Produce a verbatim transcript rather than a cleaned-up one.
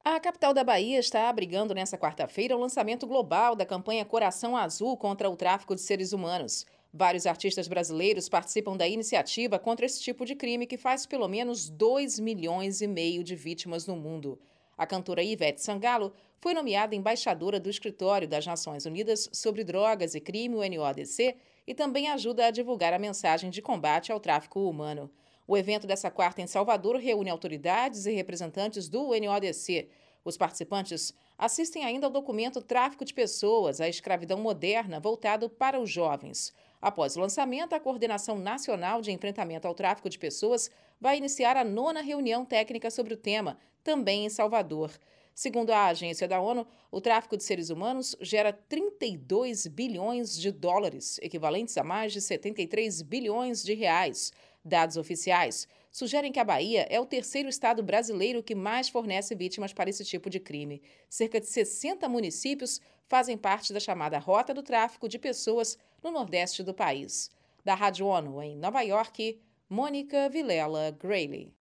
A capital da Bahia está abrigando nesta quarta-feira o lançamento global da campanha Coração Azul contra o tráfico de seres humanos. Vários artistas brasileiros participam da iniciativa contra esse tipo de crime que faz pelo menos dois milhões e meio de vítimas no mundo. A cantora Ivete Sangalo foi nomeada embaixadora do Escritório das Nações Unidas sobre Drogas e Crime, o N O D C, e também ajuda a divulgar a mensagem de combate ao tráfico humano. O evento dessa quarta em Salvador reúne autoridades e representantes do N O D C. Os participantes assistem ainda ao documento Tráfico de Pessoas, a escravidão moderna, voltado para os jovens. Após o lançamento, a Coordenação Nacional de Enfrentamento ao Tráfico de Pessoas vai iniciar a nona reunião técnica sobre o tema, também em Salvador. Segundo a agência da ONU, o tráfico de seres humanos gera trinta e dois bilhões de dólares, equivalentes a mais de setenta e três bilhões de reais. Dados oficiais sugerem que a Bahia é o terceiro estado brasileiro que mais fornece vítimas para esse tipo de crime. Cerca de sessenta municípios fazem parte da chamada Rota do Tráfico de Pessoas no nordeste do país. Da Rádio ONU, em Nova York, Mônica Vilela Grayley.